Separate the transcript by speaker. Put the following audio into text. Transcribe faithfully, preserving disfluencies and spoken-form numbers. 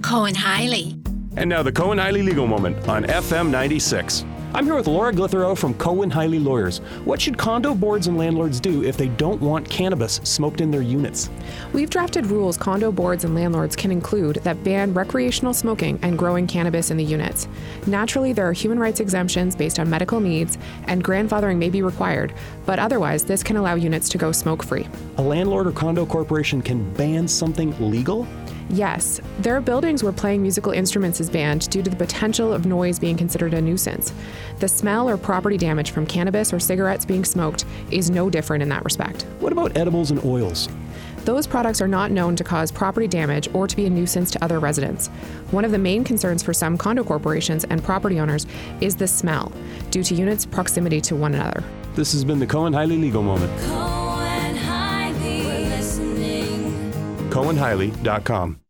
Speaker 1: Cohen Hiley.
Speaker 2: And now the Cohen Hiley Legal Moment on F M ninety-six.
Speaker 3: I'm here with Laura Glitherow from Cohen Hiley Lawyers. What should condo boards and landlords do if they don't want cannabis smoked in their units?
Speaker 4: We've drafted rules condo boards and landlords can include that ban recreational smoking and growing cannabis in the units. Naturally, there are human rights exemptions based on medical needs, and grandfathering may be required, but otherwise, this can allow units to go smoke-free.
Speaker 3: A landlord or condo corporation can ban something legal?
Speaker 4: Yes, there are buildings where playing musical instruments is banned due to the potential of noise being considered a nuisance. The smell or property damage from cannabis or cigarettes being smoked is no different in that respect.
Speaker 3: What about edibles and oils?
Speaker 4: Those products are not known to cause property damage or to be a nuisance to other residents. One of the main concerns for some condo corporations and property owners is the smell, due to units' proximity to one another.
Speaker 3: This has been the Cohen Hiley Legal Moment.
Speaker 1: Cohen Hiley. We're listening.
Speaker 2: Cohen Hiley dot com